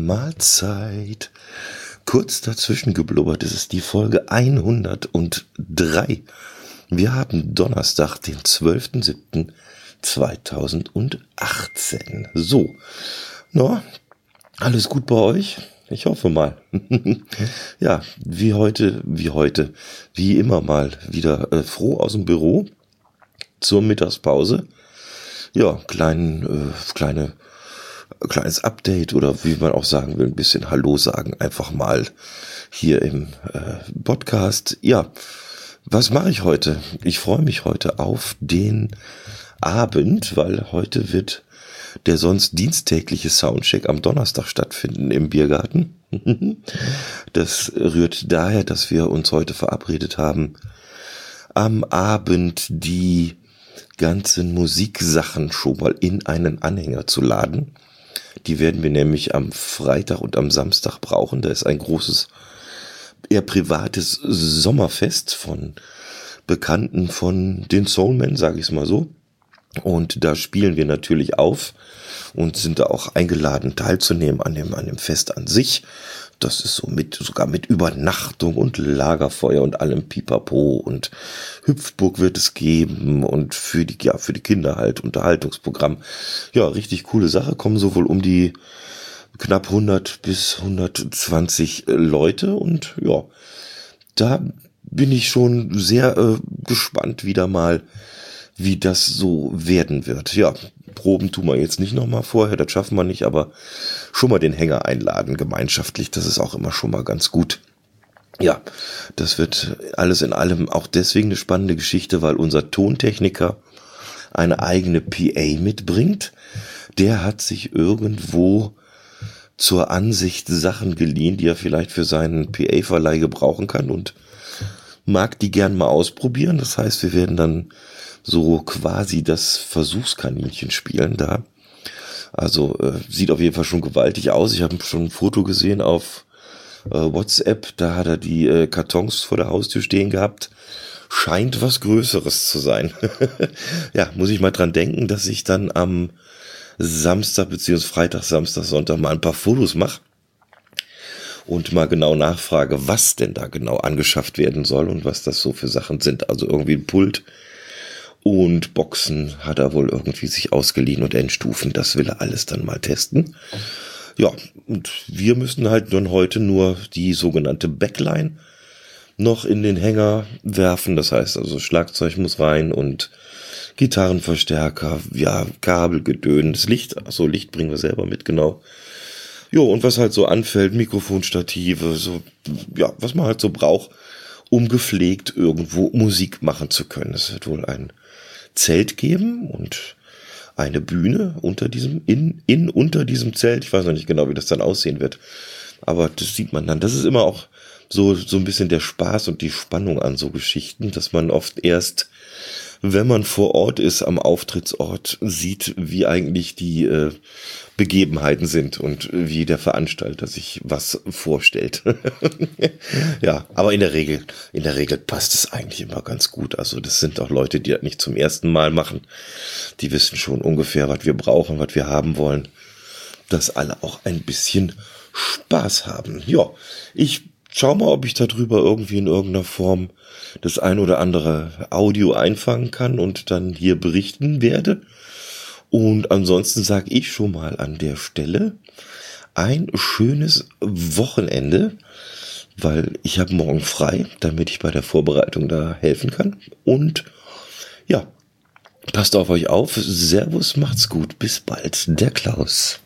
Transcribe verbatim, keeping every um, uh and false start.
Mahlzeit. Kurz dazwischen geblubbert, es ist die Folge hundertdrei. Wir haben Donnerstag, den zwölften siebten zweitausendachtzehn. So, na, alles gut bei euch? Ich hoffe mal. Ja, wie heute, wie heute, wie immer mal wieder äh, froh aus dem Büro zur Mittagspause. Ja, kleinen, äh, kleine, kleines Update oder wie man auch sagen will, ein bisschen Hallo sagen, einfach mal hier im äh, Podcast. Ja, was mache ich heute? Ich freue mich heute auf den Abend, weil heute wird der sonst diensttägliche Soundcheck am Donnerstag stattfinden im Biergarten. Das rührt daher, dass wir uns heute verabredet haben, am Abend die ganzen Musiksachen schon mal in einen Anhänger zu laden. Die werden wir nämlich am Freitag und am Samstag brauchen. Da ist ein großes, eher privates Sommerfest von Bekannten von den Soulmen, sage ich es mal so. Und da spielen wir natürlich auf und sind da auch eingeladen teilzunehmen an dem, an dem Fest an sich. Das ist so mit, sogar mit Übernachtung und Lagerfeuer und allem Pipapo und Hüpfburg wird es geben und für die, ja, für die Kinder halt Unterhaltungsprogramm. Ja, richtig coole Sache, kommen so wohl um die knapp hundert bis hundertzwanzig Leute und ja, da bin ich schon sehr äh, gespannt wieder mal, wie das so werden wird. Ja, Proben tun wir jetzt nicht nochmal vorher, das schaffen wir nicht, aber schon mal den Hänger einladen, gemeinschaftlich, das ist auch immer schon mal ganz gut. Ja, das wird alles in allem auch deswegen eine spannende Geschichte, weil unser Tontechniker eine eigene P A mitbringt. Der hat sich irgendwo zur Ansicht Sachen geliehen, die er vielleicht für seinen P A-Verleih gebrauchen kann und mag die gern mal ausprobieren. Das heißt, wir werden dann so quasi das Versuchskaninchen spielen da. Also äh, sieht auf jeden Fall schon gewaltig aus. Ich habe schon ein Foto gesehen auf äh, WhatsApp. Da hat er die äh, Kartons vor der Haustür stehen gehabt. Scheint was Größeres zu sein. Ja, muss ich mal dran denken, dass ich dann am Samstag beziehungsweise Freitag, Samstag, Sonntag mal ein paar Fotos mache und mal genau nachfrage, was denn da genau angeschafft werden soll und was das so für Sachen sind. Also irgendwie ein Pult und Boxen hat er wohl irgendwie sich ausgeliehen und Endstufen. Das will er alles dann mal testen. Ja, und wir müssen halt dann heute nur die sogenannte Backline noch in den Hänger werfen. Das heißt also, Schlagzeug muss rein und Gitarrenverstärker, ja, Kabelgedöns, Licht. Achso, Licht bringen wir selber mit, genau. Jo, und was halt so anfällt, Mikrofonstative, so, ja, was man halt so braucht, um gepflegt irgendwo Musik machen zu können. Es wird wohl ein Zelt geben und eine Bühne unter diesem, in, in, unter diesem Zelt. Ich weiß noch nicht genau, wie das dann aussehen wird. Aber das sieht man dann. Das ist immer auch so, so ein bisschen der Spaß und die Spannung an so Geschichten, dass man oft erst, wenn man vor Ort ist, am Auftrittsort, sieht, wie eigentlich die äh, Begebenheiten sind und wie der Veranstalter sich was vorstellt. Ja, aber in der Regel, in der Regel passt es eigentlich immer ganz gut. Also das sind auch Leute, die das nicht zum ersten Mal machen. Die wissen schon ungefähr, was wir brauchen, was wir haben wollen. Dass alle auch ein bisschen Spaß haben. Ja, ich schau mal, ob ich darüber irgendwie in irgendeiner Form das ein oder andere Audio einfangen kann und dann hier berichten werde. Und ansonsten sage ich schon mal an der Stelle ein schönes Wochenende, weil ich habe morgen frei, damit ich bei der Vorbereitung da helfen kann. Und ja, passt auf euch auf. Servus, macht's gut. Bis bald. Der Klaus.